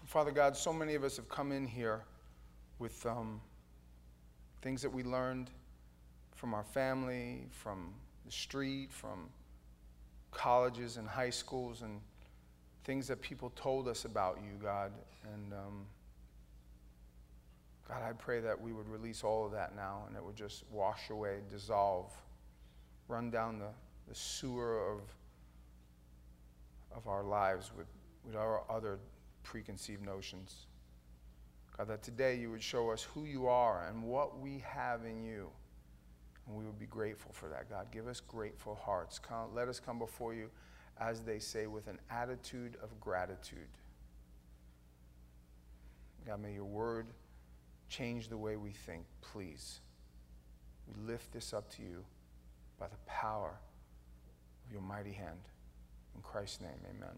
Father God, so many of us have come in here with things that we learned from our family, from the street, from colleges and high schools, and things that people told us about you, God. And God, I pray that we would release all of that now, and it would just wash away, dissolve, run down the sewer of our lives with our other preconceived notions. God, that today you would show us who you are and what we have in you, and we would be grateful for that. God, give us grateful hearts. Let us come before you, as they say, with an attitude of gratitude. God, may your word change the way we think, please. We lift this up to you by the power of your mighty hand. In Christ's name, amen.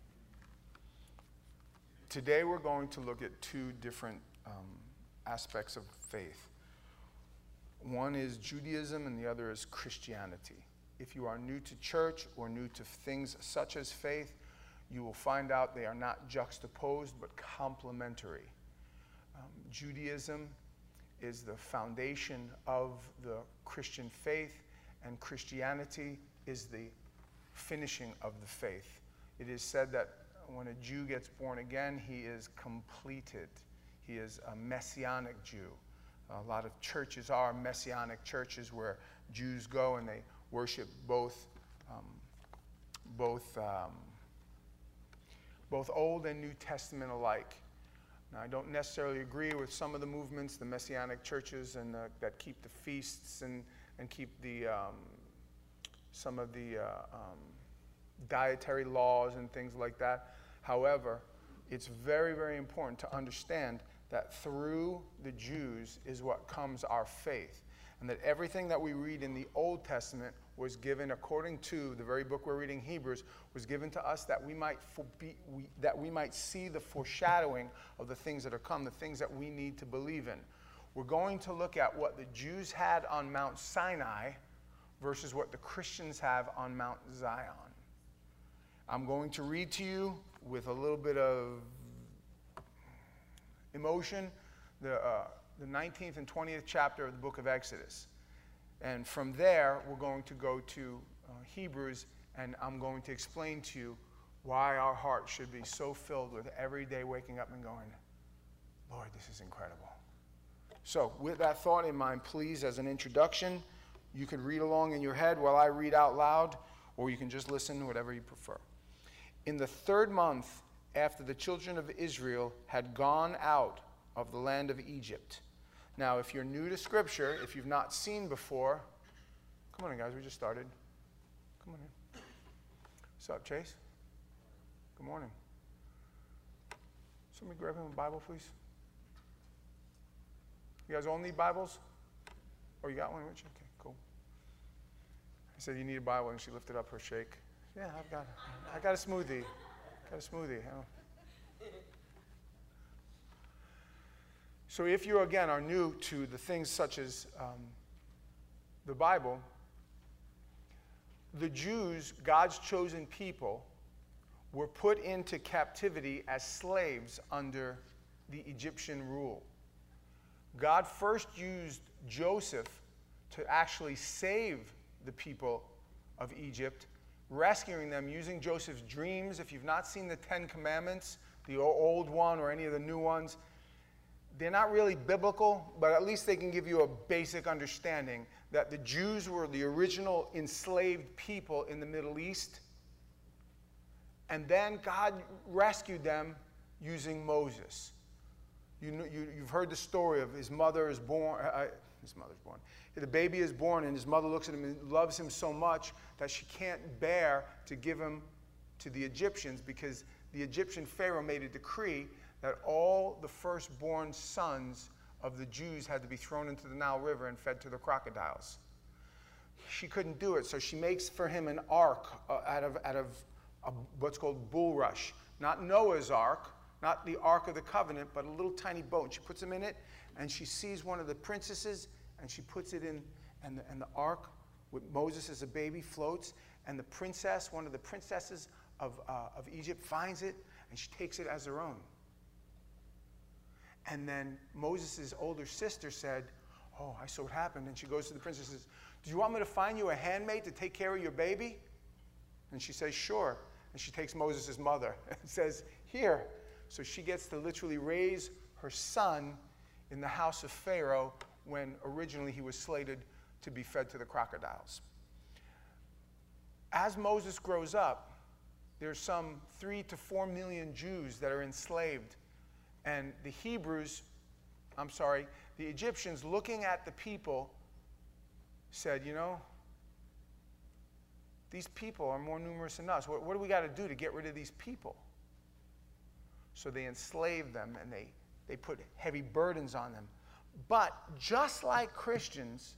Today we're going to look at two different aspects of faith. One is Judaism and the other is Christianity. If you are new to church or new to things such as faith, you will find out they are not juxtaposed but complementary. Judaism is the foundation of the Christian faith, and Christianity is the finishing of the faith. It is said that when a Jew gets born again, he is completed. He is a messianic Jew. A lot of churches are messianic churches where Jews go and they worship both Old and New Testament alike. Now, I don't necessarily agree with some of the movements, the messianic churches, and that keep the feasts and keep the some of the dietary laws and things like that. However, it's very, very important to understand that through the Jews is what comes our faith, and that everything that we read in the Old Testament was given, according to the very book we're reading, Hebrews, was given to us that we might see the foreshadowing of the things that are come, the things that we need to believe in. We're going to look at what the Jews had on Mount Sinai versus what the Christians have on Mount Zion. I'm going to read to you with a little bit of emotion the 19th and 20th chapter of the book of Exodus. And from there, we're going to go to Hebrews, and I'm going to explain to you why our heart should be so filled with every day waking up and going, Lord, this is incredible. So with that thought in mind, please, as an introduction, you can read along in your head while I read out loud, or you can just listen, whatever you prefer. In the 3rd month after the children of Israel had gone out of the land of Egypt. Now, if you're new to Scripture, if you've not seen before, come on in, guys, we just started. Come on in. What's up, Chase? Good morning. Somebody grab him a Bible, please. You guys all need Bibles? Oh, you got one, Rich? Okay, cool. I said you need a Bible, and she lifted up her shake. Yeah, I got a smoothie. So if you, again, are new to the things such as the Bible, the Jews, God's chosen people, were put into captivity as slaves under the Egyptian rule. God first used Joseph to actually save the people of Egypt, rescuing them using Joseph's dreams. If you've not seen the 10 Commandments, the old one or any of the new ones, they're not really biblical, but at least they can give you a basic understanding that the Jews were the original enslaved people in the Middle East. And then God rescued them using Moses. You've heard the story of his mother is born. His mother's born. The baby is born, and his mother looks at him and loves him so much that she can't bear to give him to the Egyptians, because the Egyptian Pharaoh made a decree that all the firstborn sons of the Jews had to be thrown into the Nile River and fed to the crocodiles. She couldn't do it, so she makes for him an ark out of what's called bulrush. Not Noah's ark, not the Ark of the Covenant, but a little tiny boat. She puts him in it, and she sees one of the princesses, and she puts it in, and the ark with Moses as a baby floats, and the princess, one of the princesses of Egypt, finds it, and she takes it as her own. And then Moses' older sister said, oh, I saw what happened. And she goes to the princess and says, do you want me to find you a handmaid to take care of your baby? And she says, sure. And she takes Moses' mother and says, here. So she gets to literally raise her son in the house of Pharaoh when originally he was slated to be fed to the crocodiles. As Moses grows up, there's some 3 to 4 million Jews that are enslaved. And the Egyptians looking at the people said, you know, these people are more numerous than us. What do we got to do to get rid of these people? So they enslaved them and they put heavy burdens on them. But just like Christians,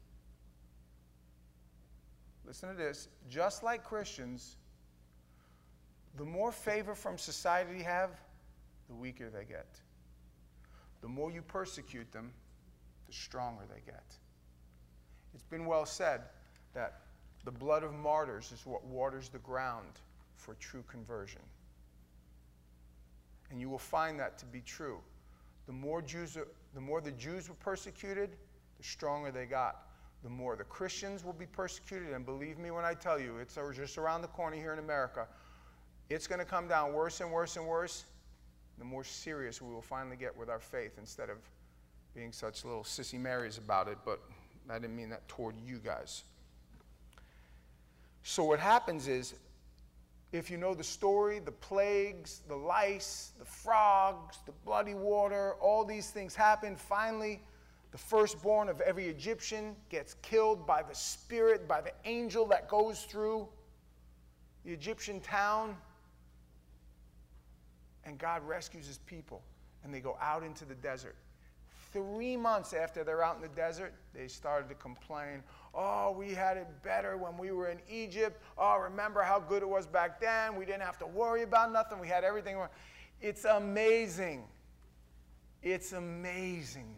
listen to this, just like Christians, the more favor from society you have, the weaker they get. The more you persecute them, the stronger they get. It's been well said that the blood of martyrs is what waters the ground for true conversion. And you will find that to be true. The more the Jews were persecuted, the stronger they got. The more the Christians will be persecuted, and believe me when I tell you, it's just around the corner here in America, it's going to come down worse and worse and worse, the more serious we will finally get with our faith instead of being such little sissy Marys about it, but I didn't mean that toward you guys. So what happens is, if you know the story, the plagues, the lice, the frogs, the bloody water, all these things happen. Finally, the firstborn of every Egyptian gets killed by the spirit, by the angel that goes through the Egyptian town. And God rescues his people, and they go out into the desert. 3 months after they're out in the desert, they started to complain. Oh, we had it better when we were in Egypt. Oh, remember how good it was back then? We didn't have to worry about nothing. We had everything. It's amazing. It's amazing.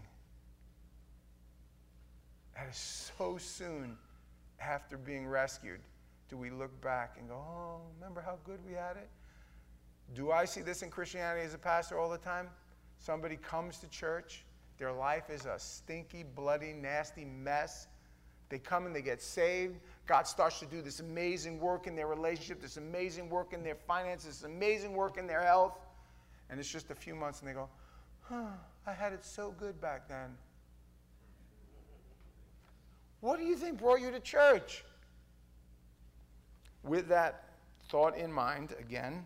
That is so soon after being rescued do we look back and go, oh, remember how good we had it? Do I see this in Christianity as a pastor all the time? Somebody comes to church. Their life is a stinky, bloody, nasty mess. They come and they get saved. God starts to do this amazing work in their relationship, this amazing work in their finances, this amazing work in their health. And it's just a few months and they go, I had it so good back then. What do you think brought you to church? With that thought in mind, again,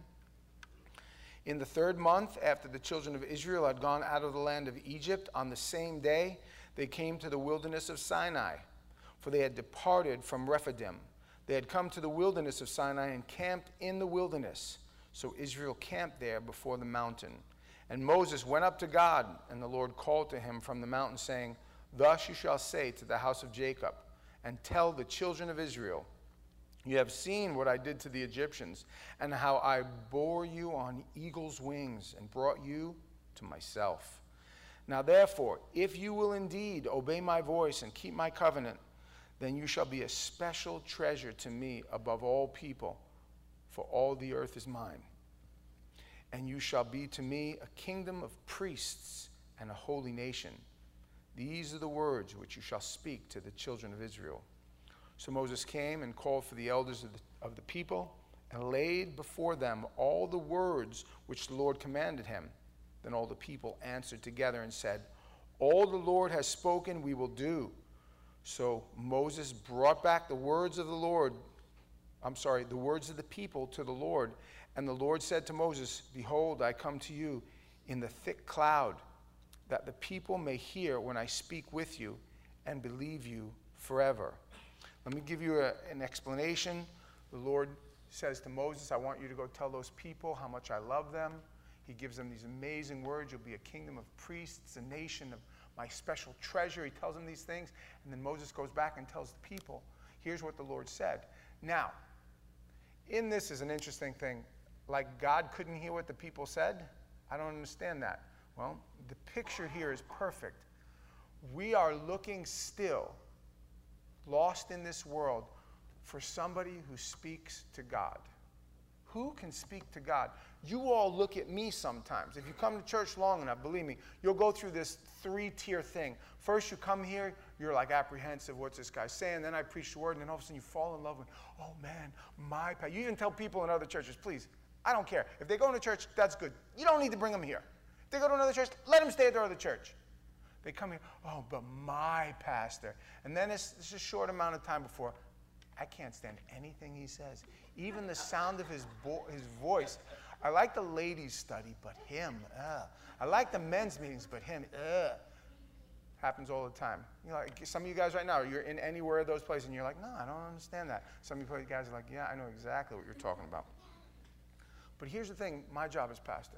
in the 3rd month after the children of Israel had gone out of the land of Egypt, on the same day they came to the wilderness of Sinai, for they had departed from Rephidim. They had come to the wilderness of Sinai and camped in the wilderness. So Israel camped there before the mountain. And Moses went up to God, and the Lord called to him from the mountain, saying, Thus you shall say to the house of Jacob, and tell the children of Israel, You have seen what I did to the Egyptians, and how I bore you on eagle's wings and brought you to myself. Now therefore, if you will indeed obey my voice and keep my covenant, then you shall be a special treasure to me above all people, for all the earth is mine. And you shall be to me a kingdom of priests and a holy nation. These are the words which you shall speak to the children of Israel. So Moses came and called for the elders of the people and laid before them all the words which the Lord commanded him. Then all the people answered together and said, All the Lord has spoken, we will do. So Moses brought back the words of the words of the people to the Lord. And the Lord said to Moses, Behold, I come to you in the thick cloud, that the people may hear when I speak with you and believe you forever. Let me give you an explanation. The Lord says to Moses, I want you to go tell those people how much I love them. He gives them these amazing words. You'll be a kingdom of priests, a nation of my special treasure. He tells them these things. And then Moses goes back and tells the people, here's what the Lord said. Now, in this is an interesting thing. Like God couldn't hear what the people said? I don't understand that. Well, the picture here is perfect. We are looking still, lost in this world, for somebody who speaks to God, who can speak to God? You all look at me sometimes. If you come to church long enough, believe me, you'll go through this 3-tier thing. First, you come here, you're like apprehensive, what's this guy saying? Then I preach the word, and then all of a sudden you fall in love with, oh man, my pastor. You even tell people in other churches, please, I don't care. If they go to church, that's good. You don't need to bring them here. If they go to another church, let them stay at their other church. They come here, oh, but my pastor. And then it's a short amount of time before, I can't stand anything he says. Even the sound of his voice. I like the ladies' study, but him, I like the men's meetings, but him, Happens all the time. You know, like some of you guys right now, you're in anywhere of those places, and you're like, no, I don't understand that. Some of you guys are like, yeah, I know exactly what you're talking about. But here's the thing, my job as pastor,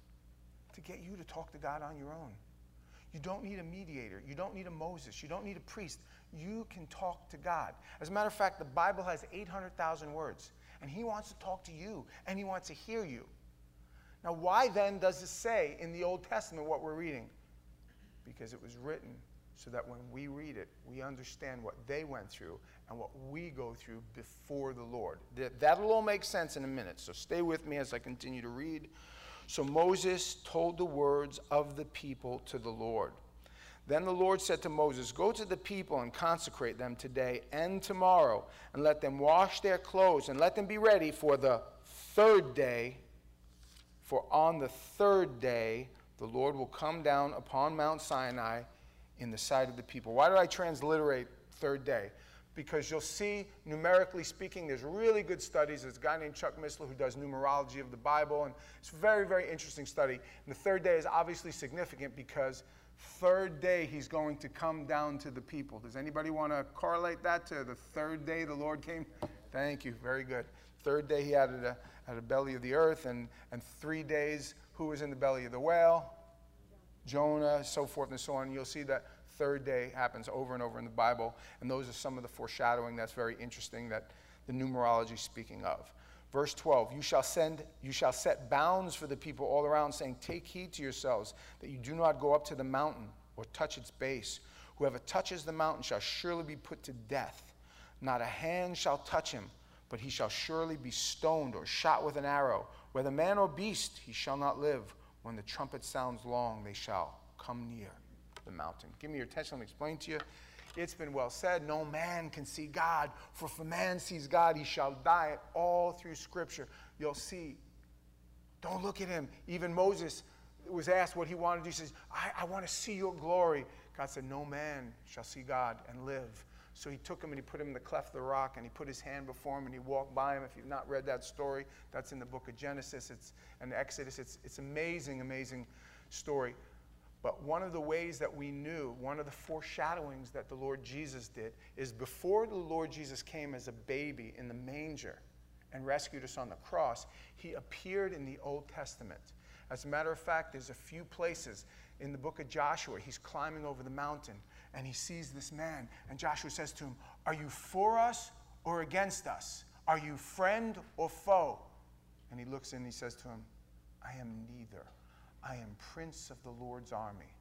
to get you to talk to God on your own. You don't need a mediator. You don't need a Moses. You don't need a priest. You can talk to God. As a matter of fact, the Bible has 800,000 words, and he wants to talk to you, and he wants to hear you. Now, why then does it say in the Old Testament what we're reading? Because it was written so that when we read it, we understand what they went through and what we go through before the Lord. That'll all make sense in a minute, so stay with me as I continue to read. So Moses told the words of the people to the Lord. Then the Lord said to Moses, go to the people and consecrate them today and tomorrow, and let them wash their clothes, and let them be ready for the 3rd day. For on the 3rd day, the Lord will come down upon Mount Sinai in the sight of the people. Why do I transliterate 3rd day? Because you'll see, numerically speaking, there's really good studies. There's a guy named Chuck Missler who does numerology of the Bible, and it's a very, very interesting study. And the 3rd day is obviously significant because 3rd day he's going to come down to the people. Does anybody want to correlate that to the 3rd day the Lord came? Thank you. Very good. 3rd day he added a belly of the earth, and 3 days who was in the belly of the whale? Jonah, so forth and so on. You'll see that 3rd day happens over and over in the Bible, and those are some of the foreshadowing that's very interesting that the numerology is speaking of. Verse 12, you shall set bounds for the people all around, saying, take heed to yourselves that you do not go up to the mountain or touch its base. Whoever touches the mountain shall surely be put to death. Not a hand shall touch him, but he shall surely be stoned or shot with an arrow. Whether man or beast, he shall not live. When the trumpet sounds long, they shall come near the mountain. Give me your attention. Let me explain to you. It's been well said, no man can see God, for if a man sees God, he shall die. All through Scripture, you'll see. Don't look at him. Even Moses was asked what he wanted to do. He says, I want to see your glory. God said, no man shall see God and live. So he took him and he put him in the cleft of the rock, and he put his hand before him and he walked by him. If you've not read that story, that's in the book of Genesis and Exodus. It's amazing, amazing story. But one of the ways that we knew, one of the foreshadowings that the Lord Jesus did, is before the Lord Jesus came as a baby in the manger and rescued us on the cross, he appeared in the Old Testament. As a matter of fact, there's a few places in the book of Joshua. He's climbing over the mountain, and he sees this man. And Joshua says to him, are you for us or against us? Are you friend or foe? And he looks in and he says to him, I am neither. I am prince of the Lord's army.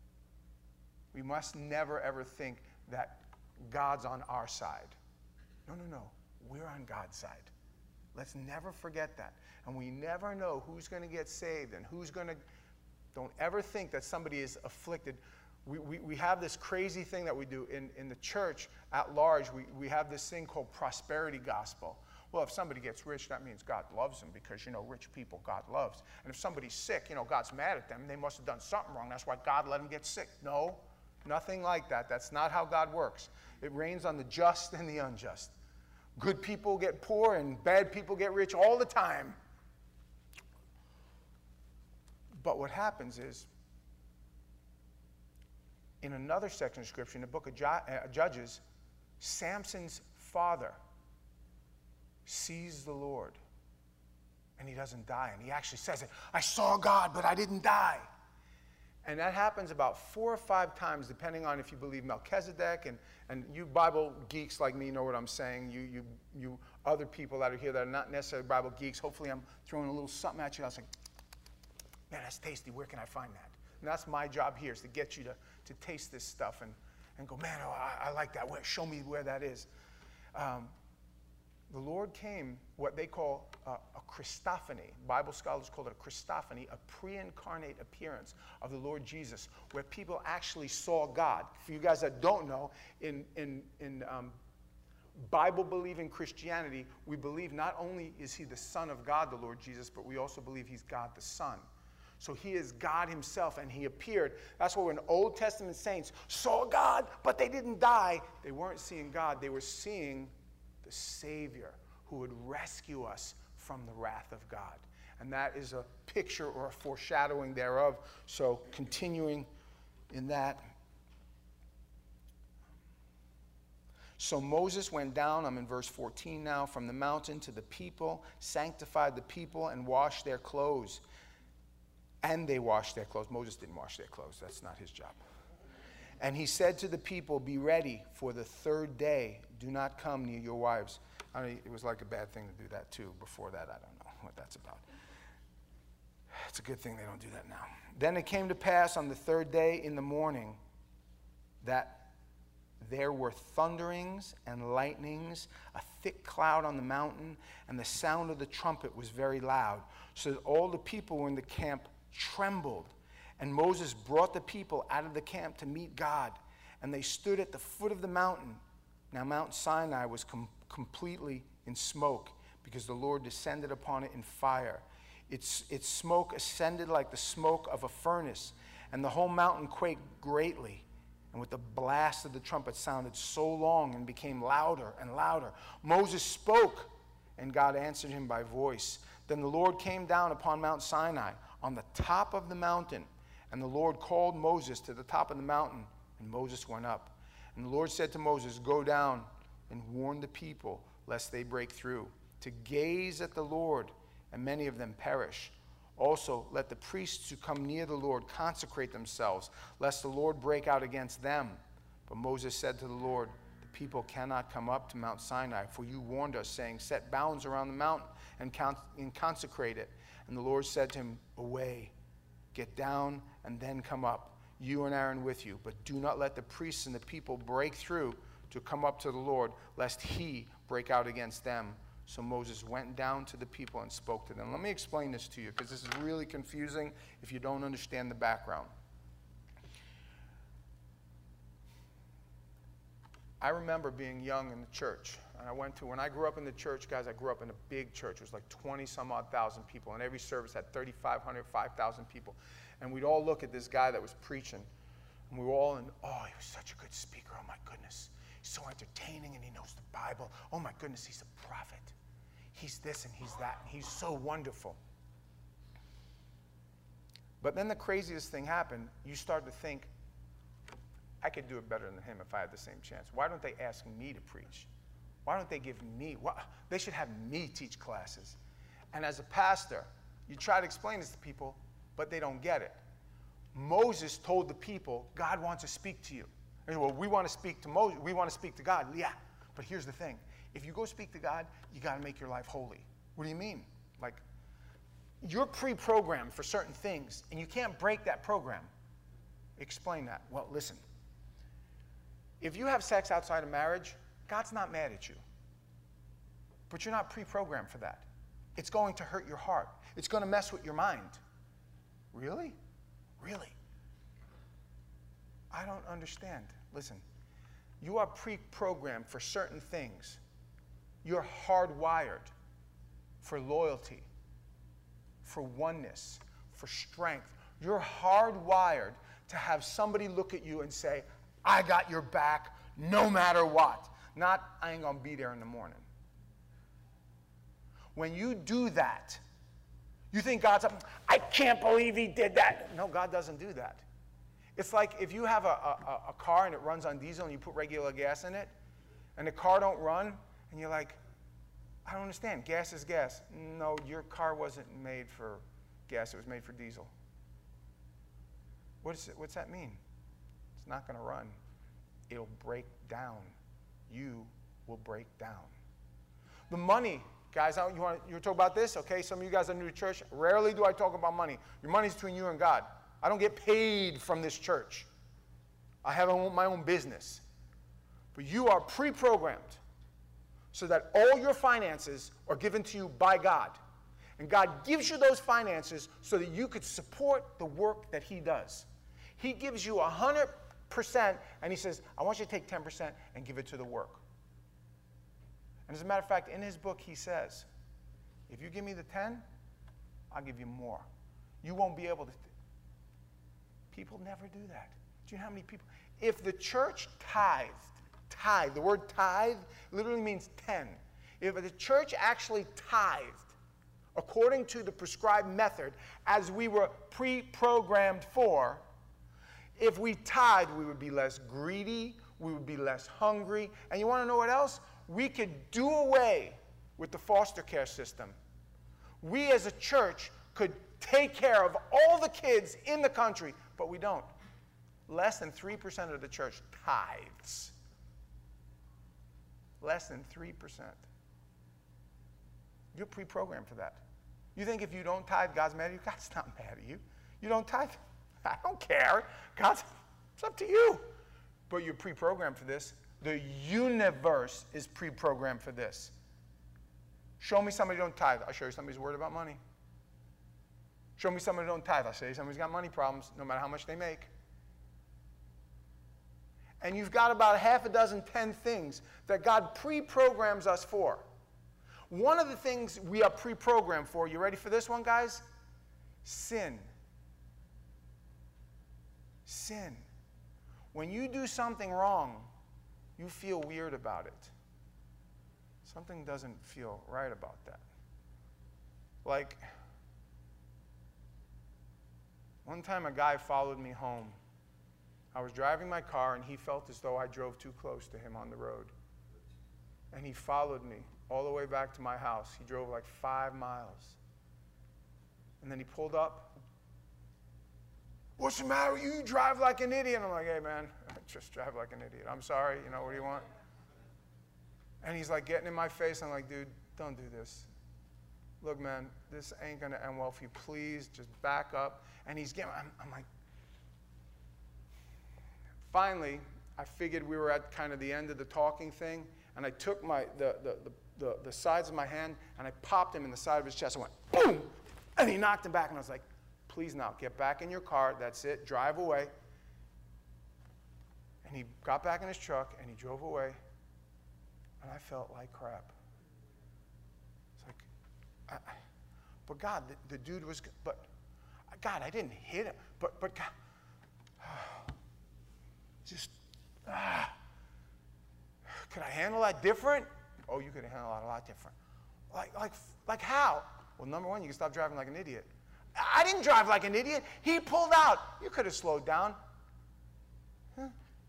We must never, ever think that God's on our side. No, no, no. We're on God's side. Let's never forget that. And we never know who's going to get saved and who's going to... Don't ever think that somebody is afflicted. We have this crazy thing that we do in the church at large. We have this thing called prosperity gospel. Well, if somebody gets rich, that means God loves them because, rich people God loves. And if somebody's sick, God's mad at them. They must have done something wrong. That's why God let them get sick. No, nothing like that. That's not how God works. It rains on the just and the unjust. Good people get poor and bad people get rich all the time. But what happens is, in another section of Scripture, in the book of Judges, Samson's father sees the Lord, and he doesn't die. And he actually says it, I saw God, but I didn't die. And that happens about 4 or 5 times, depending on if you believe Melchizedek. And you Bible geeks like me know what I'm saying. You other people that are here that are not necessarily Bible geeks, hopefully I'm throwing a little something at you. I was like, man, that's tasty. Where can I find that? And that's my job here, is to get you to taste this stuff and go, man, oh, I like that. Show me where that is. the Lord came, what they call a Christophany. Bible scholars call it a Christophany, a pre-incarnate appearance of the Lord Jesus, where people actually saw God. For you guys that don't know, in Bible-believing Christianity, we believe not only is he the Son of God, the Lord Jesus, but we also believe he's God the Son. So he is God himself, and he appeared. That's why when Old Testament saints saw God, but they didn't die, they weren't seeing God. They were seeing the Savior who would rescue us from the wrath of God. And that is a picture or a foreshadowing thereof. So continuing in that. So Moses went down, I'm in verse 14 now, from the mountain to the people, sanctified the people, and washed their clothes. And they washed their clothes. Moses didn't wash their clothes. That's not his job. And he said to the people, be ready for the third day. Do not come near your wives. I mean, it was like a bad thing to do that too. Before that, I don't know what that's about. It's a good thing they don't do that now. Then it came to pass on the third day in the morning that there were thunderings and lightnings, a thick cloud on the mountain, and the sound of the trumpet was very loud, so that all the people who were in the camp trembled. And Moses brought the people out of the camp to meet God, and they stood at the foot of the mountain. Now Mount Sinai was completely in smoke, because the Lord descended upon it in fire. Its smoke ascended like the smoke of a furnace, and the whole mountain quaked greatly. And with the blast of the trumpet sounded so long and became louder and louder. Moses spoke, and God answered him by voice. Then the Lord came down upon Mount Sinai on the top of the mountain. And the Lord called Moses to the top of the mountain, and Moses went up. And the Lord said to Moses, go down and warn the people, lest they break through, to gaze at the Lord, and many of them perish. Also, let the priests who come near the Lord consecrate themselves, lest the Lord break out against them. But Moses said to the Lord, the people cannot come up to Mount Sinai, for you warned us, saying, set bounds around the mountain and consecrate it. And the Lord said to him, away, get down, and then come up, you and Aaron with you. But do not let the priests and the people break through to come up to the Lord, lest he break out against them. So Moses went down to the people and spoke to them. Let me explain this to you, because this is really confusing if you don't understand the background. I remember being young in the church, and when I grew up in the church, guys, I grew up in a big church. It was like 20-some-odd thousand people, and every service had 3,500, 5,000 people. And we'd all look at this guy that was preaching, and we were all in, oh, he was such a good speaker, oh my goodness. He's so entertaining, and he knows the Bible. Oh my goodness, he's a prophet. He's this and he's that, and he's so wonderful. But then the craziest thing happened. You start to think, I could do it better than him if I had the same chance. Why don't they ask me to preach? Why don't they give me, they should have me teach classes. And as a pastor, you try to explain this to people, but they don't get it. Moses told the people, God wants to speak to you. And well, we want to speak to Moses, we want to speak to God. Yeah, but here's the thing. If you go speak to God, you got to make your life holy. What do you mean? Like, you're pre-programmed for certain things, and you can't break that program. Explain that. Well, listen. If you have sex outside of marriage, God's not mad at you. But you're not pre-programmed for that. It's going to hurt your heart. It's going to mess with your mind. Really? Really? I don't understand. Listen, you are pre-programmed for certain things. You're hardwired for loyalty, for oneness, for strength. You're hardwired to have somebody look at you and say, I got your back no matter what. Not, I ain't going to be there in the morning. When you do that, you think God's up, I can't believe he did that. No, God doesn't do that. It's like if you have a car and it runs on diesel and you put regular gas in it, and the car don't run, and you're like, I don't understand. Gas is gas. No, your car wasn't made for gas. It was made for diesel. What's that mean? It's not going to run. It'll break down. You will break down. The money, guys, you want to talk about this? Okay, some of you guys are new to church. Rarely do I talk about money. Your money's between you and God. I don't get paid from this church. I have my own business. But you are pre-programmed so that all your finances are given to you by God. And God gives you those finances so that you could support the work that he does. He gives you 100%, and he says, I want you to take 10% and give it to the work. And as a matter of fact, in his book, he says, if you give me the 10, I'll give you more. You won't be able to. People never do that. Do you know how many people? If the church tithe, the word tithe literally means 10. If the church actually tithed according to the prescribed method as we were pre-programmed for, if we tithe, we would be less greedy, we would be less hungry. And you want to know what else? We could do away with the foster care system. We as a church could take care of all the kids in the country, but we don't. Less than 3% of the church tithes. Less than 3%. You're pre-programmed for that. You think if you don't tithe, God's mad at you? God's not mad at you. You don't tithe? I don't care. God's, it's up to you. But you're pre-programmed for this. The universe is pre-programmed for this. Show me somebody who don't tithe. I'll show you somebody's worried about money. Show me somebody who don't tithe. I'll show you somebody's got money problems, no matter how much they make. And you've got about half a dozen, 10 things that God pre-programs us for. One of the things we are pre-programmed for, you ready for this one, guys? Sin. Sin. When you do something wrong, you feel weird about it. Something doesn't feel right about that. Like, one time a guy followed me home. I was driving my car, and he felt as though I drove too close to him on the road. And he followed me all the way back to my house. He drove like 5 miles. And then he pulled up. What's the matter with you? You drive like an idiot. And I'm like, hey, man, I just drive like an idiot. I'm sorry. You know, what do you want? And he's like getting in my face. I'm like, dude, don't do this. Look, man, this ain't going to end well for you. Please just back up. And he's getting, I'm like, finally, I figured we were at kind of the end of the talking thing, and I took the sides of my hand, and I popped him in the side of his chest. I went, boom! And he knocked him back, and I was like, please now, get back in your car. That's it. Drive away. And he got back in his truck, and he drove away, and I felt like crap. It's like, but God, the dude was, but God, I didn't hit him. But God, just, could I handle that different? Oh, you could handle that a lot different. Like how? Well, number one, you can stop driving like an idiot. I didn't drive like an idiot. He pulled out. You could have slowed down. Huh?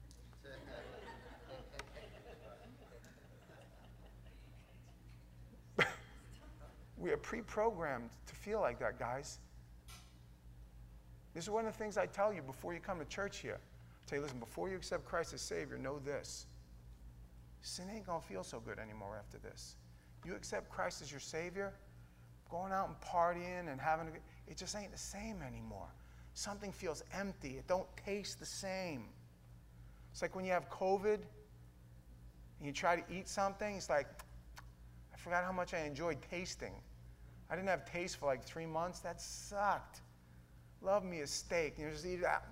We are pre-programmed to feel like that, guys. This is one of the things I tell you before you come to church here. I tell you, listen, before you accept Christ as Savior, know this. Sin ain't going to feel so good anymore after this. You accept Christ as your Savior, going out and partying and having it just ain't the same anymore. Something feels empty. It don't taste the same. It's like when you have COVID and you try to eat something, it's like, I forgot how much I enjoyed tasting. I didn't have taste for like 3 months. That sucked. Love me a steak. You know, just eat that.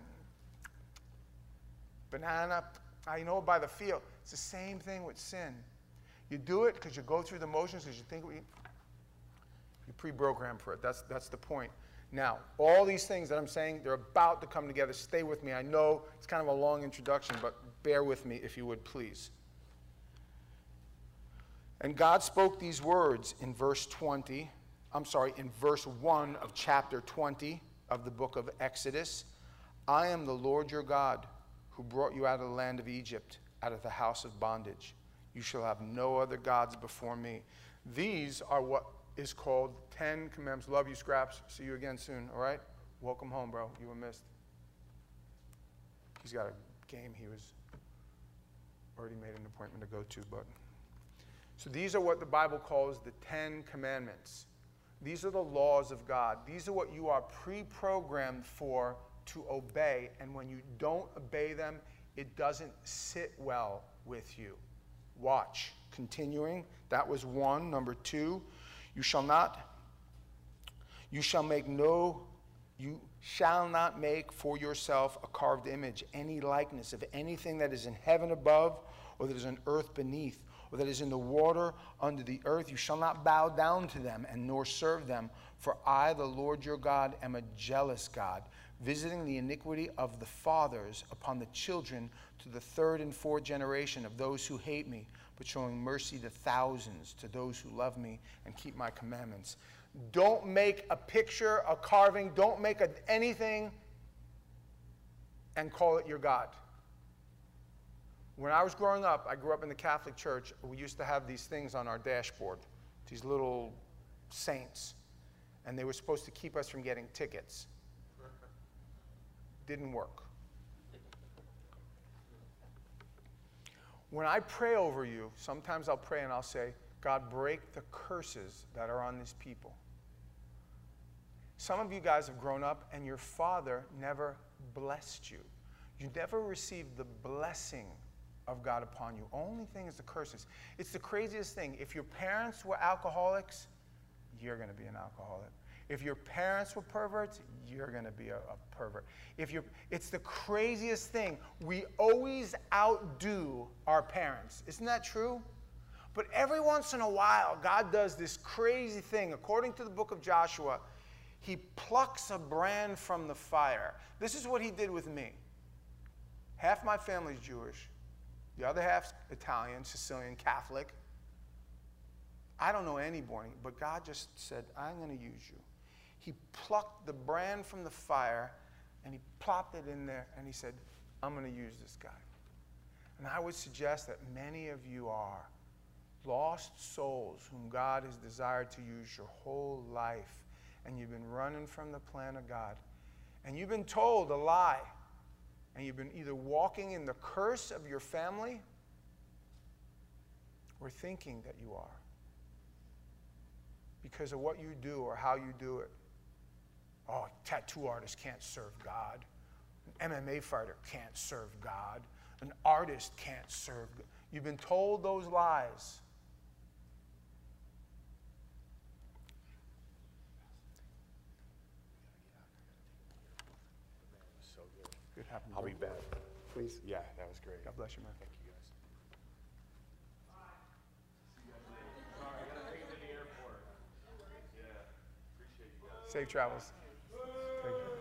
Banana, I know it by the feel. It's the same thing with sin. You do it because you go through the motions because you think you're pre-programmed for it. That's the point. Now, all these things that I'm saying, they're about to come together. Stay with me. I know it's kind of a long introduction, but bear with me if you would, please. And God spoke these words in verse 1 of chapter 20 of the book of Exodus. I am the Lord your God, who brought you out of the land of Egypt, out of the house of bondage. You shall have no other gods before me. These are what is called 10 Commandments. Love you, Scraps. See you again soon, all right? Welcome home, bro. You were missed. He's got a game he was already made an appointment to go to, but... So these are what the Bible calls the 10 Commandments. These are the laws of God. These are what you are pre-programmed for to obey, and when you don't obey them, it doesn't sit well with you. Watch. continuing. That was one. Number two, you shall not make for yourself a carved image, any likeness of anything that is in heaven above, or that is in earth beneath, or that is in the water under the earth. You shall not bow down to them and nor serve them. For I, the Lord your God, am a jealous God, visiting the iniquity of the fathers upon the children to the third and fourth generation of those who hate me, but showing mercy to thousands, to those who love me and keep my commandments. Don't make a picture, a carving, don't make anything and call it your God. When I was growing up, I grew up in the Catholic Church. We used to have these things on our dashboard, these little saints, and they were supposed to keep us from getting tickets. Didn't work. When I pray over you, sometimes I'll pray and I'll say, God, break the curses that are on these people. Some of you guys have grown up and your father never blessed you. You never received the blessing of God upon you. Only thing is the curses. It's the craziest thing. If your parents were alcoholics, you're going to be an alcoholic. If your parents were perverts, you're going to be a pervert. It's the craziest thing. We always outdo our parents. Isn't that true? But every once in a while, God does this crazy thing. According to the book of Joshua, he plucks a brand from the fire. This is what he did with me. Half my family's Jewish. The other half's Italian, Sicilian, Catholic. I don't know any born again, but God just said, I'm going to use you. He plucked the brand from the fire, and he plopped it in there, and he said, I'm going to use this guy. And I would suggest that many of you are lost souls whom God has desired to use your whole life, and you've been running from the plan of God. And you've been told a lie, and you've been either walking in the curse of your family or thinking that you are because of what you do or how you do it. Oh, tattoo artist can't serve God. An MMA fighter can't serve God. An artist can't serve God. You've been told those lies. So good. Good happening. I'll be back. Please. Yeah, that was great. God bless you, man. Thank you, guys. Safe travels. Take care.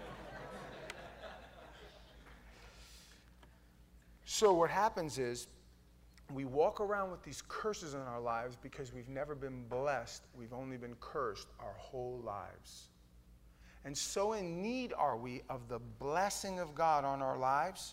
So what happens is we walk around with these curses in our lives because we've never been blessed. We've only been cursed our whole lives. And so in need are we of the blessing of God on our lives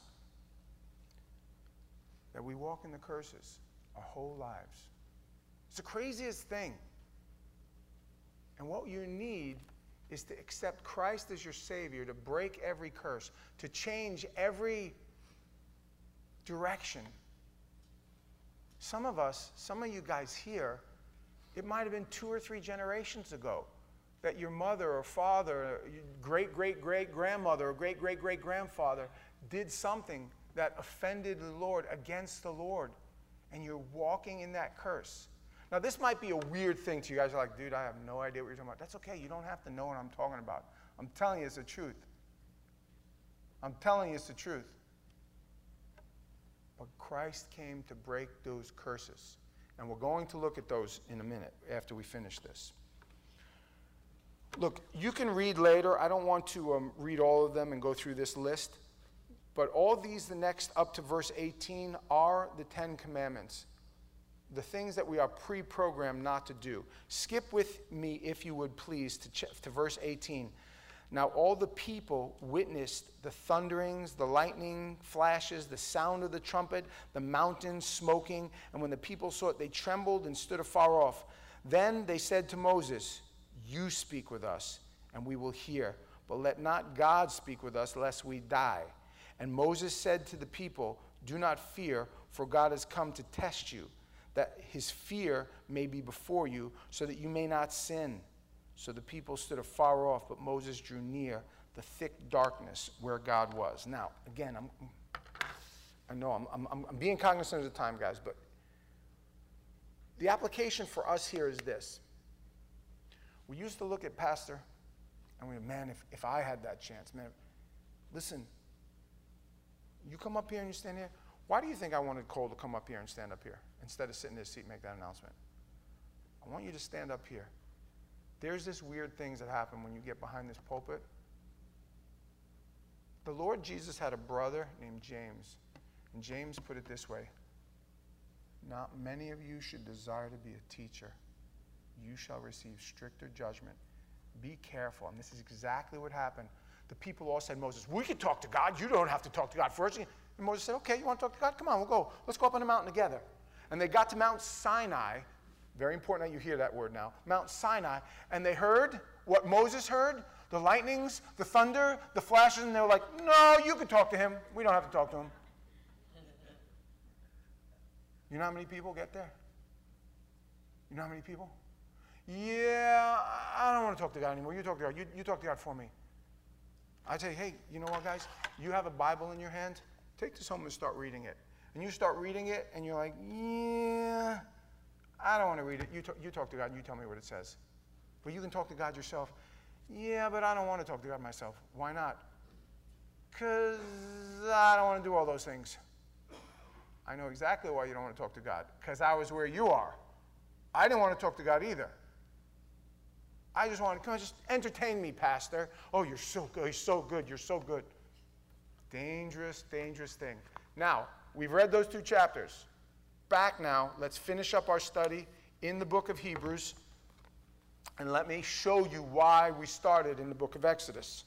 that we walk in the curses our whole lives. It's the craziest thing. And what you need is to accept Christ as your Savior, to break every curse, to change every direction. Some of you guys here, it might have been 2 or 3 generations ago that your mother or father, great-great-great-grandmother or great-great-great-grandfather did something that offended the Lord, against the Lord, and you're walking in that curse. Now, this might be a weird thing to you guys. Are like, dude, I have no idea what you're talking about. That's okay. You don't have to know what I'm talking about. I'm telling you it's the truth. I'm telling you it's the truth. But Christ came to break those curses. And we're going to look at those in a minute after we finish this. Look, you can read later. I don't want to read all of them and go through this list. But all these, the next up to verse 18, are the 10 Commandments. The things that we are pre-programmed not to do. Skip with me, if you would please, to verse 18. Now all the people witnessed the thunderings, the lightning flashes, the sound of the trumpet, the mountains smoking, and when the people saw it, they trembled and stood afar off. Then they said to Moses, you speak with us, and we will hear, but let not God speak with us, lest we die. And Moses said to the people, do not fear, for God has come to test you, that his fear may be before you, so that you may not sin. So the people stood afar off, but Moses drew near the thick darkness where God was. Now, again, I know I'm being cognizant of the time, guys, but the application for us here is this. We used to look at Pastor, and we went, man, if I had that chance, man, listen, you come up here and you stand here. Why do you think I wanted Cole to come up here and stand up here instead of sitting in his seat and make that announcement? I want you to stand up here. There's this weird things that happen when you get behind this pulpit. The Lord Jesus had a brother named James, and James put it this way: not many of you should desire to be a teacher. You shall receive stricter judgment. Be careful. And this is exactly what happened. The people all said, Moses, we can talk to God. You don't have to talk to God first. And Moses said, okay, you want to talk to God? Come on, we'll go. Let's go up on the mountain together. And they got to Mount Sinai. Very important that you hear that word now. Mount Sinai. And they heard what Moses heard, the lightnings, the thunder, the flashes, and they were like, no, you can talk to him. We don't have to talk to him. You know how many people get there? You know how many people? Yeah, I don't want to talk to God anymore. You talk to God. You talk to God for me. I say, hey, you know what, guys? You have a Bible in your hand. Take this home and start reading it. And you start reading it, and you're like, yeah, I don't want to read it. You talk to God, and you tell me what it says. But you can talk to God yourself. Yeah, but I don't want to talk to God myself. Why not? Because I don't want to do all those things. I know exactly why you don't want to talk to God. Because I was where you are. I didn't want to talk to God either. I just wanted, come on, just entertain me, Pastor. Oh, you're so good. You're so good. You're so good. Dangerous, dangerous thing. Now, we've read those 2 chapters. Back now, let's finish up our study in the book of Hebrews. And let me show you why we started in the book of Exodus.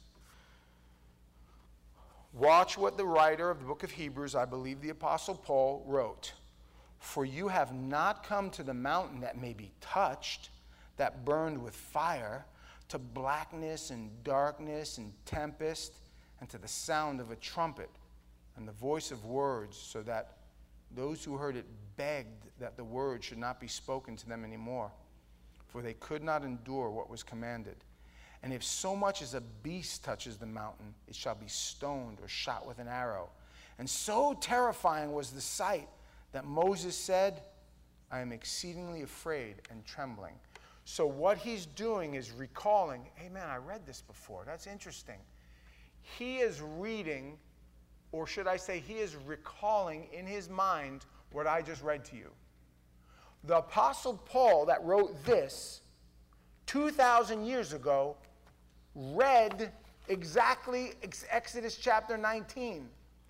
Watch what the writer of the book of Hebrews, I believe the Apostle Paul, wrote. For you have not come to the mountain that may be touched, that burned with fire, to blackness and darkness and tempest, and to the sound of a trumpet and the voice of words, so that those who heard it begged that the word should not be spoken to them anymore, for they could not endure what was commanded. And if so much as a beast touches the mountain, it shall be stoned or shot with an arrow. And so terrifying was the sight that Moses said, I am exceedingly afraid and trembling. So what he's doing is recalling, hey man, I read this before. That's interesting. He is reading, or should I say he is recalling in his mind what I just read to you. The Apostle Paul that wrote this 2,000 years ago read exactly Exodus chapter 19.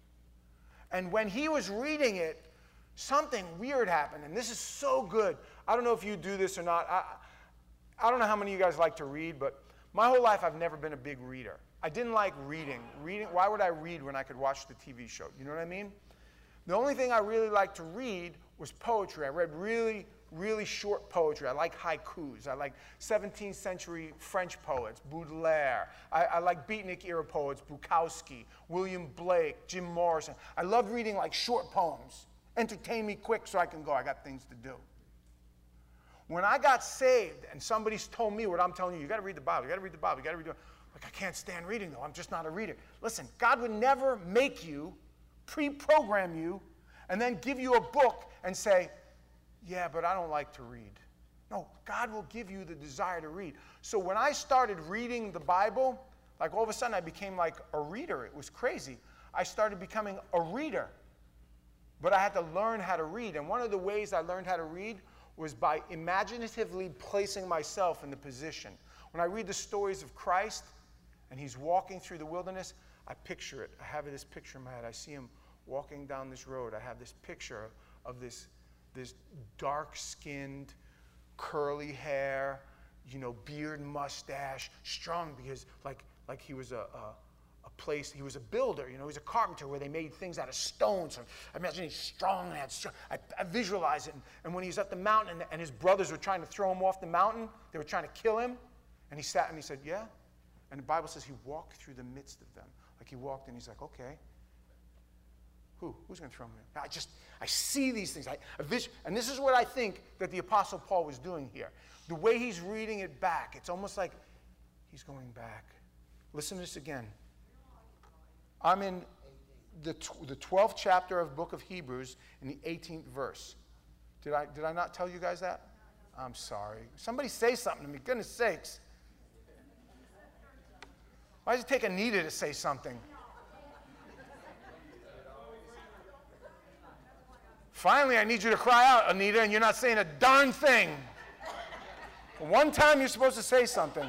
And when he was reading it, something weird happened. And this is so good. I don't know if you do this or not. I don't know how many of you guys like to read, but my whole life I've never been a big reader. I didn't like reading. Why would I read when I could watch the TV show? You know what I mean? The only thing I really liked to read was poetry. I read really, really short poetry. I like haikus. I like 17th century French poets, Baudelaire. I like beatnik era poets, Bukowski, William Blake, Jim Morrison. I love reading like short poems. Entertain me quick so I can go. I got things to do. When I got saved and somebody's told me what I'm telling you, you got to read the Bible, you got to read the Bible, you got to read the Bible. Like, I can't stand reading though. I'm just not a reader. Listen, God would never make you, pre-program you, and then give you a book and say, yeah, but I don't like to read. No, God will give you the desire to read. So when I started reading the Bible, like all of a sudden I became like a reader. It was crazy. I started becoming a reader. But I had to learn how to read. And one of the ways I learned how to read was by imaginatively placing myself in the position. When I read the stories of Christ and he's walking through the wilderness, I picture it. I have this picture in my head. I see him walking down this road. I have this picture of this dark-skinned, curly hair, beard, mustache, strong because like he was he was a builder, he was a carpenter where they made things out of stone. So I imagine he's strong and had strong. I visualize it. And when he's at the mountain and his brothers were trying to throw him off the mountain, they were trying to kill him, and he sat and he said, yeah. And the Bible says he walked through the midst of them. Like he walked and he's like, okay. Who's going to throw him in? I see these things. And this is what I think that the Apostle Paul was doing here. The way he's reading it back, it's almost like he's going back. Listen to this again. I'm in the 12th chapter of the book of Hebrews in the 18th verse. Did I not tell you guys that? I'm sorry. Somebody say something to me. Goodness sakes. Why does it take Anita to say something? Finally, I need you to cry out, Anita, and you're not saying a darn thing. One time you're supposed to say something.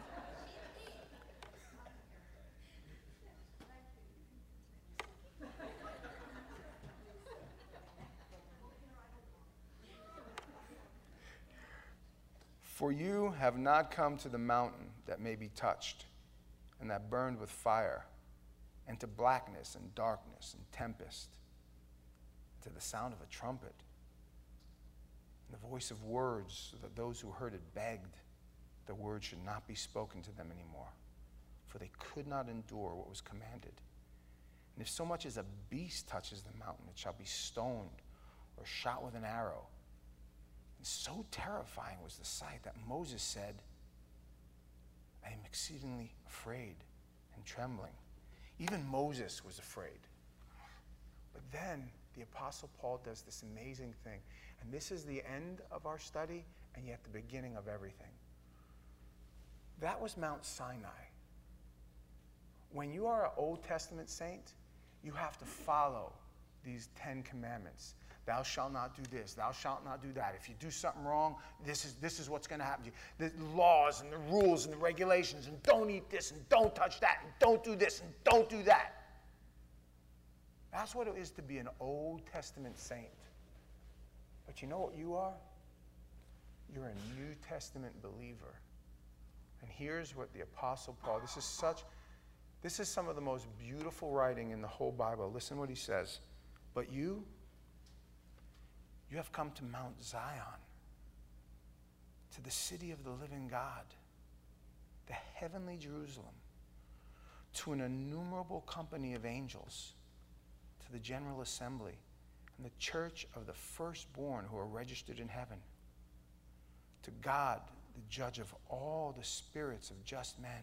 For you have not come to the mountain that may be touched, and that burned with fire, and to blackness and darkness and tempest, to the sound of a trumpet, and the voice of words, so that those who heard it begged the word should not be spoken to them anymore, for they could not endure what was commanded. And if so much as a beast touches the mountain, it shall be stoned or shot with an arrow. And so terrifying was the sight that Moses said, I am exceedingly afraid and trembling. Even Moses was afraid. But then the Apostle Paul does this amazing thing. And this is the end of our study, and yet the beginning of everything. That was Mount Sinai. When you are an Old Testament saint, you have to follow these 10 commandments. Thou shalt not do this. Thou shalt not do that. If you do something wrong, this is what's going to happen to you. The laws and the rules and the regulations, and don't eat this, and don't touch that, and don't do this, and don't do that. That's what it is to be an Old Testament saint. But you know what you are? You're a New Testament believer. And here's what the Apostle Paul, this is some of the most beautiful writing in the whole Bible. Listen what he says. But you have come to Mount Zion, to the city of the living God, the heavenly Jerusalem, to an innumerable company of angels, to the general assembly, and the church of the firstborn who are registered in heaven, to God, the judge of all the spirits of just men,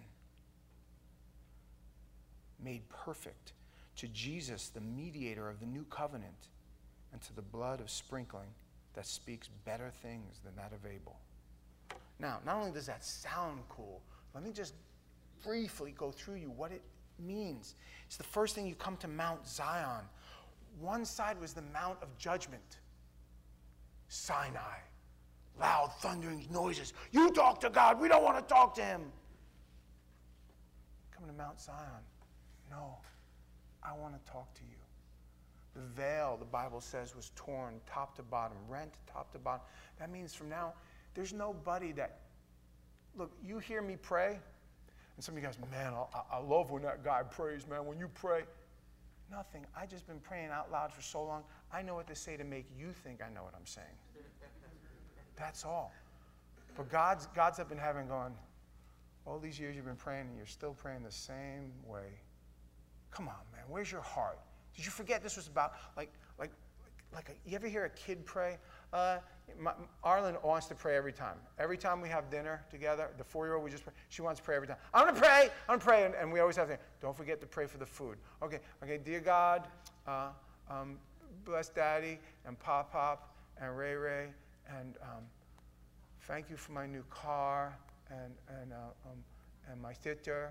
made perfect, to Jesus, the mediator of the new covenant, and to the blood of sprinkling that speaks better things than that of Abel. Now, not only does that sound cool, let me just briefly go through you what it means. It's the first thing you come to Mount Zion. One side was the Mount of Judgment, Sinai, loud thundering noises. You talk to God, we don't want to talk to him. Come to Mount Zion. No, I want to talk to you. The veil, the Bible says, was torn top to bottom, rent top to bottom. That means from now, there's nobody that, look, you hear me pray, and some of you guys, man, I love when that guy prays, man. When you pray, nothing. I just been praying out loud for so long, I know what to say to make you think I know what I'm saying. That's all. But God's up in heaven going, all these years you've been praying, and you're still praying the same way. Come on, man, where's your heart? Did you forget this was about, you ever hear a kid pray? Arlen wants to pray every time. Every time we have dinner together, the 4-year-old, we just pray. She wants to pray every time. I'm going to pray. And we always have to, don't forget to pray for the food. Okay, dear God, bless Daddy and Pop and Ray Ray, and thank you for my new car and my sister.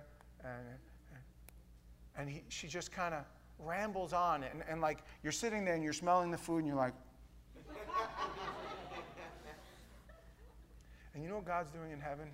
And she just kind of rambles on, and like you're sitting there and you're smelling the food and you're like, and you know what God's doing in heaven?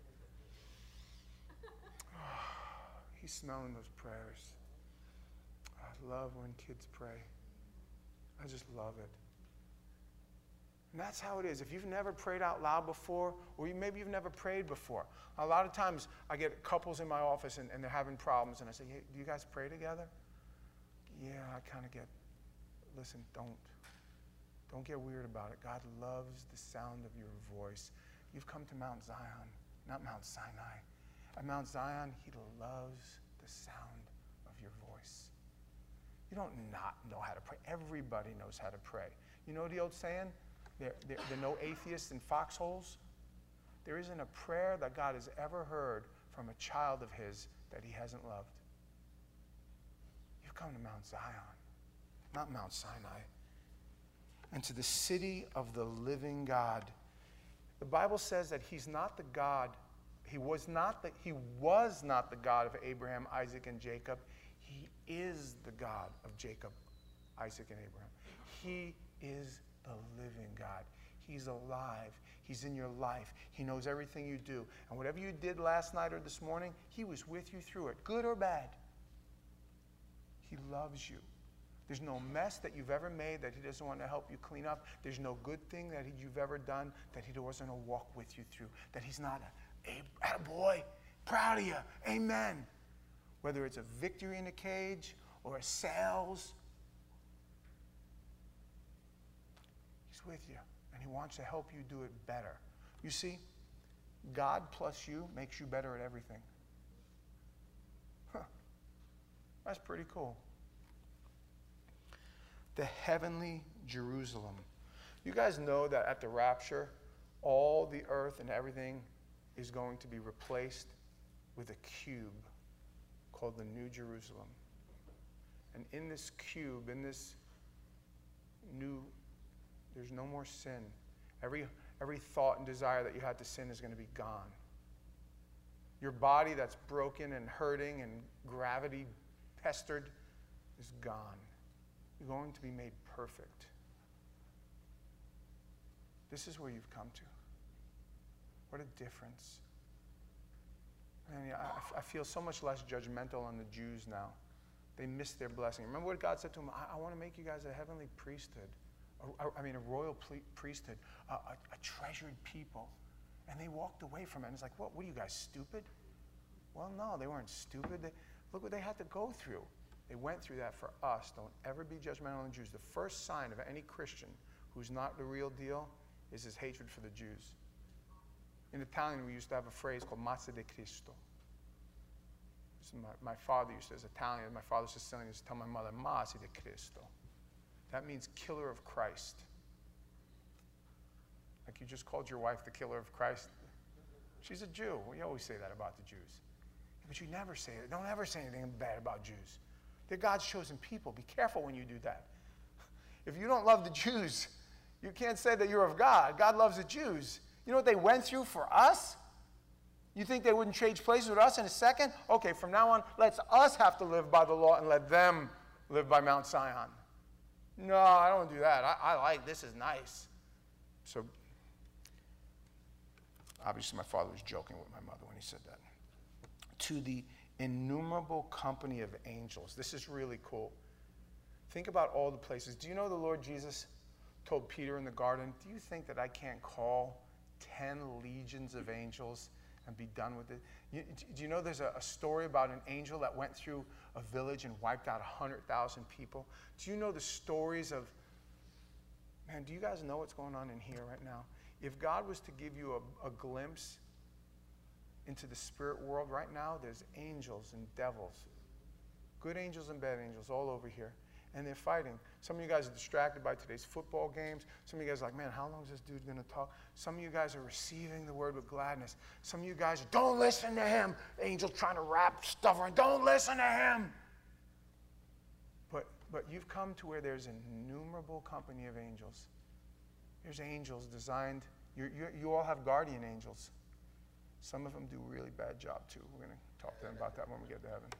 He's smelling those prayers. I love when kids pray. I just love it. And that's how it is. If you've never prayed out loud before, or maybe you've never prayed before. A lot of times I get couples in my office and they're having problems, and I say, hey, do you guys pray together? Yeah, I kind of get, listen, don't get weird about it. God loves the sound of your voice. You've come to Mount Zion, not Mount Sinai. At Mount Zion, he loves the sound of your voice. You don't not know how to pray. Everybody knows how to pray. You know the old saying? There are no atheists in foxholes. There isn't a prayer that God has ever heard from a child of his that he hasn't loved. You've come to Mount Zion, not Mount Sinai. and to the city of the living God. The Bible says that he's not the God, he was not the God of Abraham, Isaac, and Jacob. He is the God of Jacob, Isaac, and Abraham. He is the living God. He's alive. He's in your life. He knows everything you do. And whatever you did last night or this morning, he was with you through it, good or bad. He loves you. There's no mess that you've ever made that he doesn't want to help you clean up. There's no good thing that you've ever done that he doesn't want to walk with you through, that he's not a boy, proud of you, amen. Whether it's a victory in a cage or a sales, he's with you, and he wants to help you do it better. You see, God plus you makes you better at everything. Huh. That's pretty cool. The heavenly Jerusalem. You guys know that at the rapture, all the earth and everything is going to be replaced with a cube called the New Jerusalem. And in this cube, in this new, there's no more sin. Every thought and desire that you had to sin is going to be gone. Your body that's broken and hurting and gravity pestered is gone. You're going to be made perfect. This is where you've come to. What a difference. I feel so much less judgmental on the Jews now. They missed their blessing. Remember what God said to them? I want to make you guys a heavenly priesthood. A royal priesthood. A treasured people. And they walked away from it. And it's like, what are you guys, stupid? Well, no, they weren't stupid. Look what they had to go through. They went through that for us. Don't ever be judgmental on the Jews. The first sign of any Christian who's not the real deal is his hatred for the Jews. In Italian, we used to have a phrase called Mazza di Cristo. So my father used to, as Italian, my father's Sicilian, used to tell my mother, Mazza di Cristo. That means killer of Christ. Like you just called your wife the killer of Christ. She's a Jew. We always say that about the Jews. But you never say it. Don't ever say anything bad about Jews. They're God's chosen people. Be careful when you do that. If you don't love the Jews, you can't say that you're of God. God loves the Jews. You know what they went through for us? You think they wouldn't trade places with us in a second? Okay, from now on, let's us have to live by the law and let them live by Mount Zion. No, I don't do that. I like, this is nice. So, obviously my father was joking with my mother when he said that. To the innumerable company of angels. This is really cool. Think about all the places. Do you know the Lord Jesus told Peter in the garden, do you think that I can't call 10 legions of angels and be done with it? Do you know there's a story about an angel that went through a village and wiped out 100,000 people? Do you know the stories of, man, do you guys know what's going on in here right now? If God was to give you a glimpse into the spirit world right now, there's angels and devils. Good angels and bad angels all over here. And they're fighting. Some of you guys are distracted by today's football games. Some of you guys are like, man, how long is this dude going to talk? Some of you guys are receiving the word with gladness. Some of you guys are, don't listen to him. Angel trying to rap stuff around. Don't listen to him. But you've come to where there's an innumerable company of angels. There's angels designed. You all have guardian angels. Some of them do a really bad job too. We're going to talk to them about that when we get to heaven.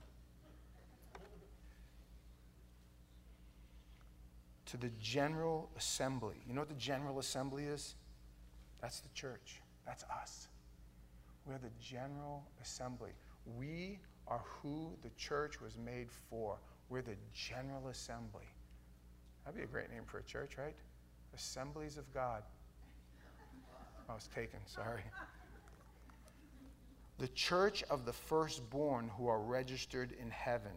To the general assembly. You know what the general assembly is? That's the church. That's us. We're the general assembly. We are who the church was made for. We're the general assembly. That'd be a great name for a church, right? Assemblies of God. I was taken, sorry. The church of the firstborn who are registered in heaven.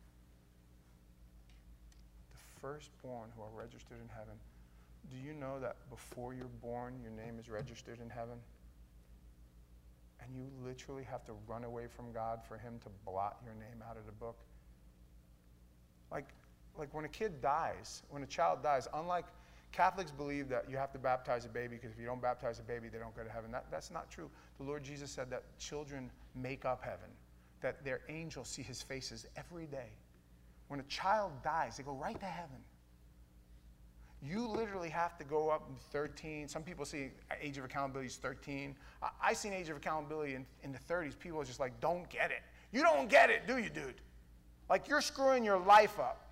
The firstborn who are registered in heaven. Do you know that before you're born, your name is registered in heaven? And you literally have to run away from God for him to blot your name out of the book? Like when a kid dies, when a child dies, unlike Catholics believe that you have to baptize a baby because if you don't baptize a baby, they don't go to heaven. That's not true. The Lord Jesus said that children make up heaven, that their angels see his faces every day. When a child dies, they go right to heaven. You literally have to go up in 13. Some people see age of accountability is 13. I seen age of accountability in the 30s. People are just like, don't get it. You don't get it, do you, dude? Like, you're screwing your life up.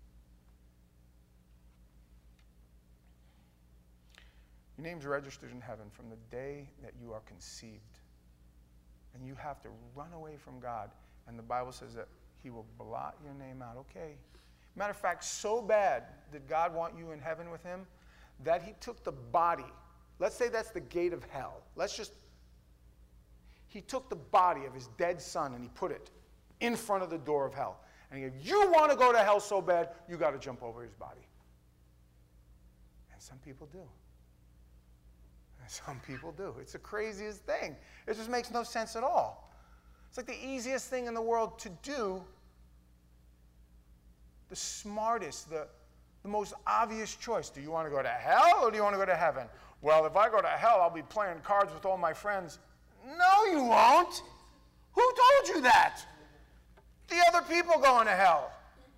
Your name's registered in heaven from the day that you are conceived. And you have to run away from God. And the Bible says that he will blot your name out. Okay. Matter of fact, so bad did God want you in heaven with him that he took the body. Let's say that's the gate of hell. He took the body of his dead son and he put it in front of the door of hell. And if you want to go to hell so bad, you got to jump over his body. And some people do. Some people do. It's the craziest thing. It just makes no sense at all. It's like the easiest thing in the world to do, the smartest, the most obvious choice. Do you want to go to hell or do you want to go to heaven? Well, if I go to hell, I'll be playing cards with all my friends. No, you won't. Who told you that? The other people going to hell.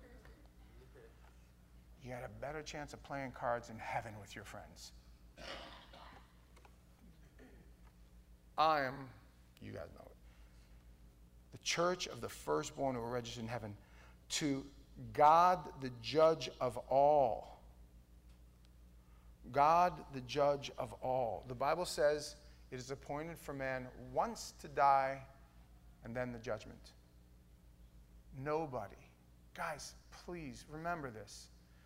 You got a better chance of playing cards in heaven with your friends. You guys know it, the church of the firstborn who are registered in heaven, to God the judge of all. God the judge of all. The Bible says it is appointed for man once to die and then the judgment. Nobody. Guys, please remember this.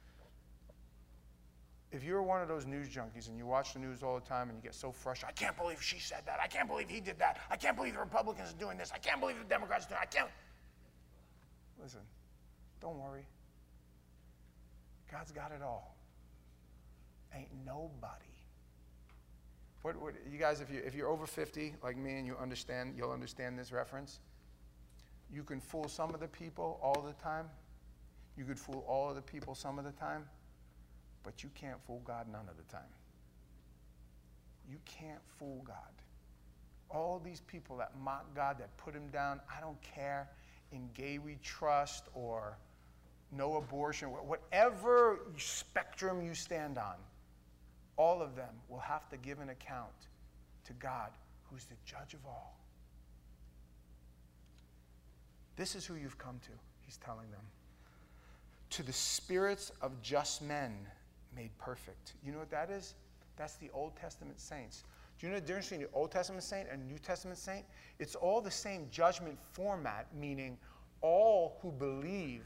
If you're one of those news junkies and you watch the news all the time and you get so frustrated, I can't believe she said that. I can't believe he did that. I can't believe the Republicans are doing this. I can't believe the Democrats are doing it. I can't. Listen, don't worry. God's got it all. Ain't nobody. What you guys, if you're over 50 like me and you'll understand this reference. You can fool some of the people all the time. You could fool all of the people some of the time. But you can't fool God none of the time. You can't fool God. All these people that mock God, that put him down, I don't care, in gay we trust or no abortion, whatever spectrum you stand on, all of them will have to give an account to God, who's the judge of all. This is who you've come to, he's telling them. To the spirits of just men made perfect. You know what that is? That's the Old Testament saints. Do you know the difference between the Old Testament saint and New Testament saint? It's all the same judgment format, meaning all who believe,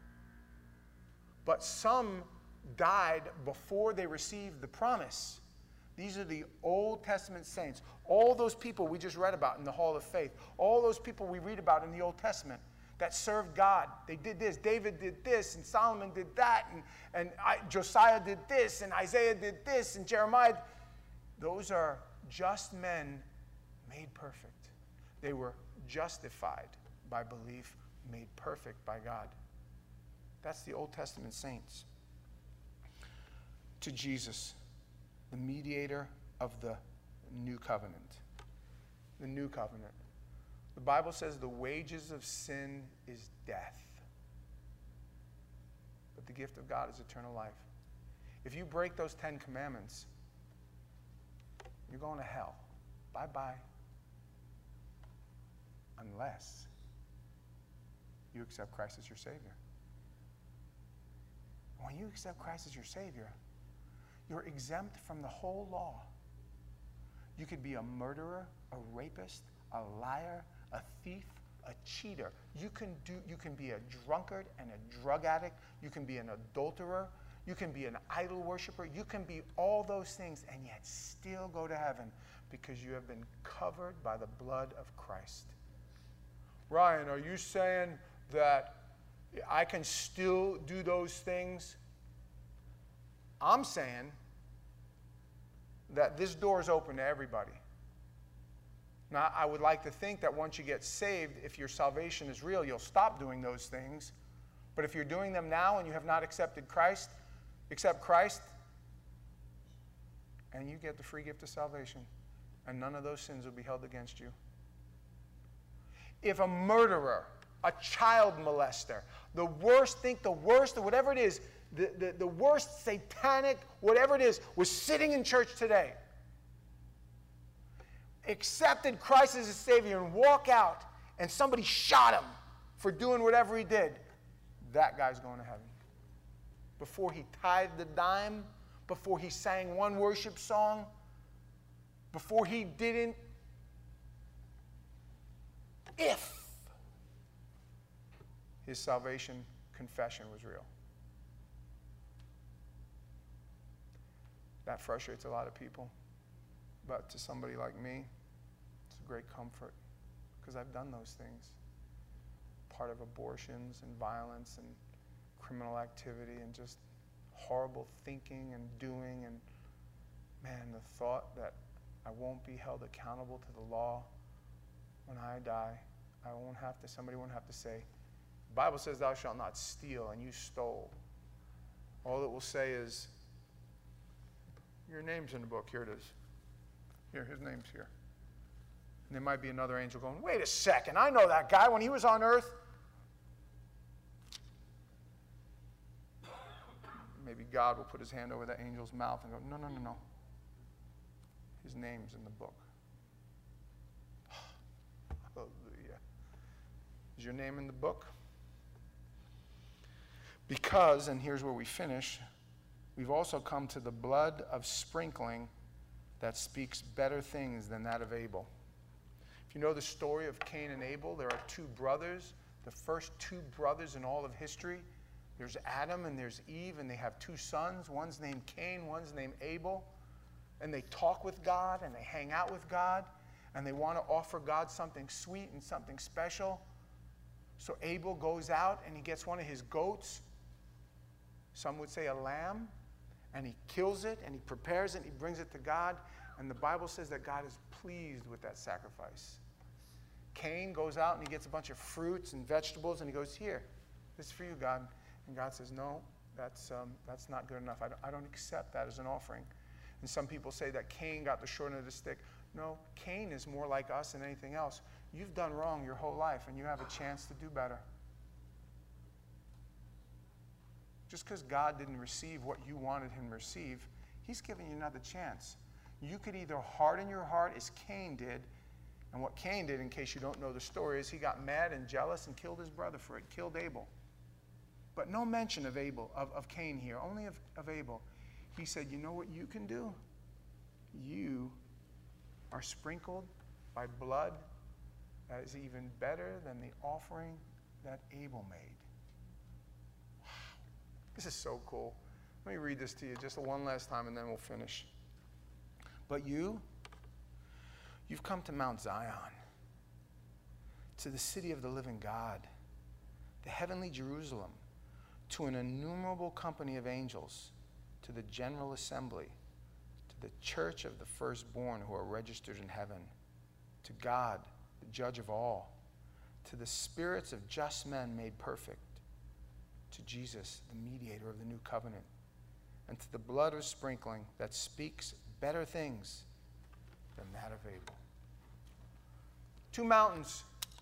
but some died before they received the promise. These are the Old Testament saints. All those people we just read about in the Hall of Faith, all those people we read about in the Old Testament that served God. They did this. David did this, and Solomon did that, and Josiah did this, and Isaiah did this, and Jeremiah. Those are just men made perfect. They were justified by belief, made perfect by God. That's the Old Testament saints. To Jesus, the mediator of the new covenant. The new covenant. The Bible says the wages of sin is death. But the gift of God is eternal life. If you break those 10 commandments, you're going to hell. Bye-bye. Unless you accept Christ as your Savior. When you accept Christ as your Savior, you're exempt from the whole law. You could be a murderer, a rapist, a liar, a thief, a cheater. You can be a drunkard and a drug addict. You can be an adulterer. You can be an idol worshiper. You can be all those things and yet still go to heaven because you have been covered by the blood of Christ. Ryan, are you saying that I can still do those things? I'm saying that this door is open to everybody. Now, I would like to think that once you get saved, if your salvation is real, you'll stop doing those things. But if you're doing them now and you have not accepted Christ, accept Christ, and you get the free gift of salvation, and none of those sins will be held against you. If a murderer a child molester. The worst, think the worst, or whatever it is, the worst satanic, whatever it is, was sitting in church today. Accepted Christ as his Savior and walk out, and somebody shot him for doing whatever he did. That guy's going to heaven. Before he tithed the dime, before he sang one worship song, before he didn't, if his salvation confession was real. That frustrates a lot of people. But to somebody like me, it's a great comfort because I've done those things. Part of abortions and violence and criminal activity and just horrible thinking and doing. And man, the thought that I won't be held accountable to the law when I die, somebody won't have to say, the Bible says thou shalt not steal, and you stole. All it will say is, your name's in the book. Here it is. Here, his name's here. And there might be another angel going, wait a second, I know that guy when he was on earth. Maybe God will put his hand over that angel's mouth and go, no, no, no, no. His name's in the book. Hallelujah. Is your name in the book? Because, and here's where we finish, we've also come to the blood of sprinkling that speaks better things than that of Abel. If you know the story of Cain and Abel, there are two brothers, the first two brothers in all of history. There's Adam and there's Eve, and they have two sons. One's named Cain, one's named Abel. And they talk with God, and they hang out with God, and they want to offer God something sweet and something special. So Abel goes out, and he gets one of his goats. Some would say a lamb. And he kills it, and he prepares it, and he brings it to God. And the Bible says that God is pleased with that sacrifice. Cain goes out, and he gets a bunch of fruits and vegetables, and he goes, here, this is for you, God. And God says, no, that's not good enough. I don't accept that as an offering. And some people say that Cain got the short end of the stick. No, Cain is more like us than anything else. You've done wrong your whole life, and you have a chance to do better. Just because God didn't receive what you wanted him to receive, he's giving you another chance. You could either harden your heart as Cain did, and what Cain did, in case you don't know the story, is he got mad and jealous and killed his brother for it, killed Abel. But no mention of Cain here, only of Abel. He said, you know what you can do? You are sprinkled by blood that is even better than the offering that Abel made. Wow. This is so cool. Let me read this to you just one last time and then we'll finish. But you've come to Mount Zion, to the city of the living God, the heavenly Jerusalem, to an innumerable company of angels, to the general assembly, to the church of the firstborn who are registered in heaven, to God, the judge of all, to the spirits of just men made perfect, to Jesus, the mediator of the new covenant, and to the blood of sprinkling that speaks better things than that of Abel. Two mountains.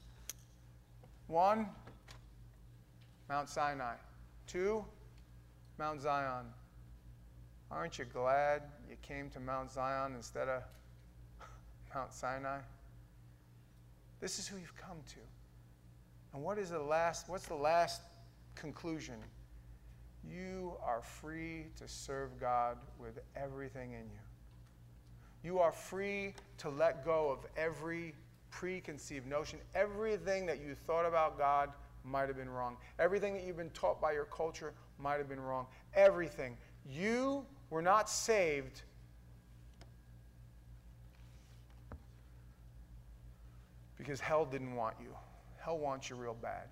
One, Mount Sinai. Two, Mount Zion. Aren't you glad you came to Mount Zion instead of Mount Sinai? This is who you've come to. And what's the last conclusion? You are free to serve God with everything in you. You are free to let go of every preconceived notion. Everything that you thought about God might have been wrong. Everything that you've been taught by your culture might have been wrong. Everything. You were not saved because hell didn't want you. Hell wants you real bad.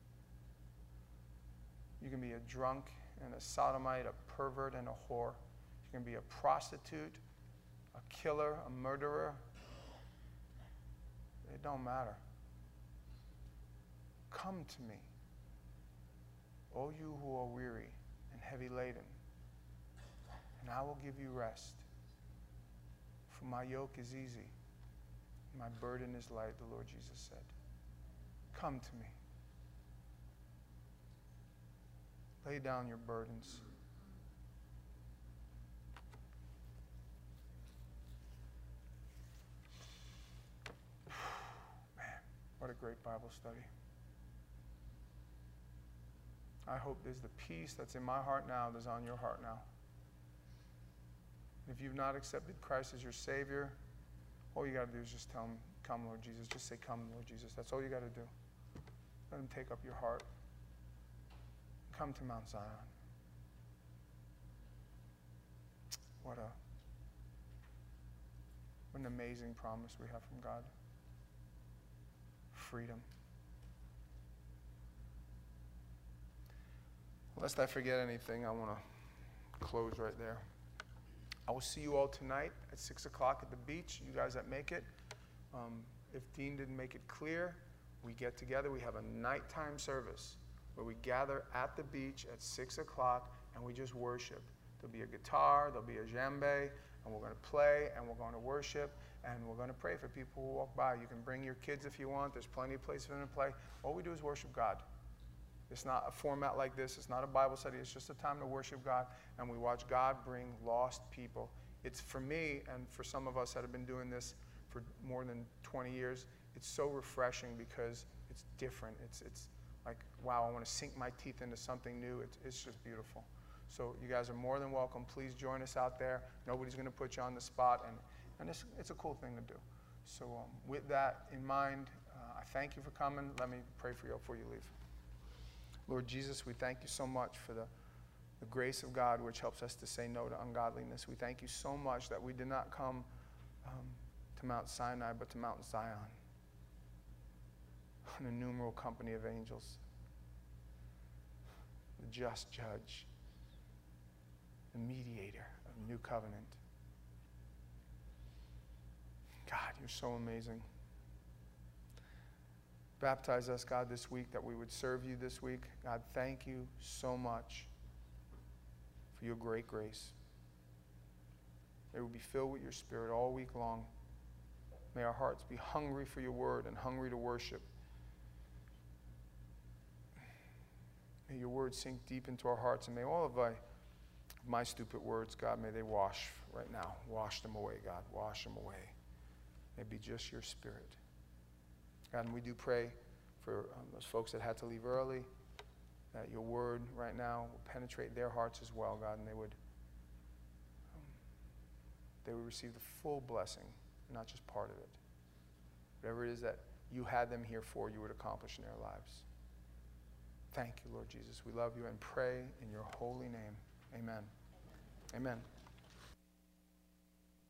You can be a drunk and a sodomite, a pervert and a whore. You can be a prostitute, a killer, a murderer. It don't matter. Come to me, all you who are weary and heavy laden, and I will give you rest. For my yoke is easy, my burden is light, the Lord Jesus said. Come to me. Lay down your burdens. Man, what a great Bible study. I hope there's the peace that's in my heart now that's on your heart now. If you've not accepted Christ as your Savior, all you got to do is just tell him, come, Lord Jesus. Just say, come, Lord Jesus. That's all you got to do. Let him take up your heart. Come to Mount Zion. What an amazing promise we have from God. Freedom. Lest I forget anything, I want to close right there. I will see you all tonight at 6 o'clock at the beach, you guys that make it. If Dean didn't make it clear, we get together. We have a nighttime service where we gather at the beach at 6 o'clock and we just worship. There'll be a guitar, there'll be a djembe, and we're going to play and we're going to worship and we're going to pray for people who walk by. You can bring your kids if you want. There's plenty of places for them to play. All we do is worship God. It's not a format like this. It's not a Bible study. It's just a time to worship God, and we watch God bring lost people. It's for me, and for some of us that have been doing this for more than 20 years, it's so refreshing because it's different. It's like, wow, I want to sink my teeth into something new. It's just beautiful. So you guys are more than welcome. Please join us out there. Nobody's going to put you on the spot, and it's a cool thing to do. So with that in mind, I thank you for coming. Let me pray for you before you leave. Lord Jesus, we thank you so much for the grace of God which helps us to say no to ungodliness. We thank you so much that we did not come to Mount Sinai, but to Mount Zion, an innumerable company of angels, the just judge, the mediator of the new covenant. God, you're so amazing. Baptize us, God, this week, that we would serve you this week. God, thank you so much for your great grace. May we be filled with your Spirit all week long. May our hearts be hungry for your word and hungry to worship. May your word sink deep into our hearts, and may all of my stupid words, God, may they wash right now. Wash them away, God. Wash them away. May it be just your Spirit. God, and we do pray for those folks that had to leave early, that your word right now will penetrate their hearts as well, God, and they would receive the full blessing, not just part of it. Whatever it is that you had them here for, you would accomplish in their lives. Thank you, Lord Jesus. We love you and pray in your holy name. Amen. Amen.